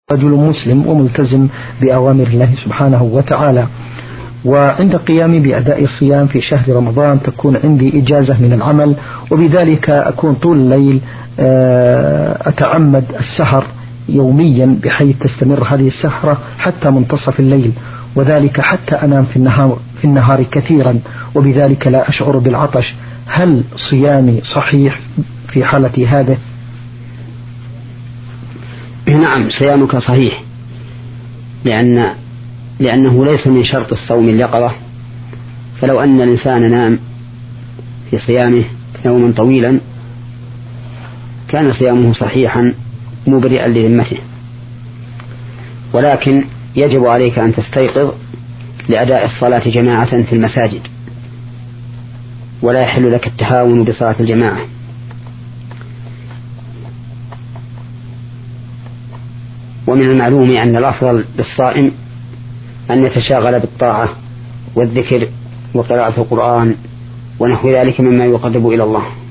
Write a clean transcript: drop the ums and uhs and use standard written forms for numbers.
رجل مسلم وملتزم بأوامر الله سبحانه وتعالى، وعند قيامي بأداء الصيام في شهر رمضان تكون عندي إجازة من العمل، وبذلك أكون طول الليل أتعمد السهر يوميا بحيث تستمر هذه السهرة حتى منتصف الليل، وذلك حتى أنام في النهار كثيرا، وبذلك لا أشعر بالعطش. هل صيامي صحيح في حالة هذا؟ نعم، صيامك صحيح، لأنه ليس من شرط الصوم اليقظة، فلو أن الإنسان نام في صيامه نوما طويلا كان صيامه صحيحا مبرئا لذمته، ولكن يجب عليك أن تستيقظ لأداء الصلاة جماعة في المساجد، ولا يحل لك التهاون بصلاة الجماعة. ومن المعلوم أن الأفضل للصائم أن يتشاغل بالطاعة والذكر وقراءة القرآن ونحو ذلك مما يقرب إلى الله.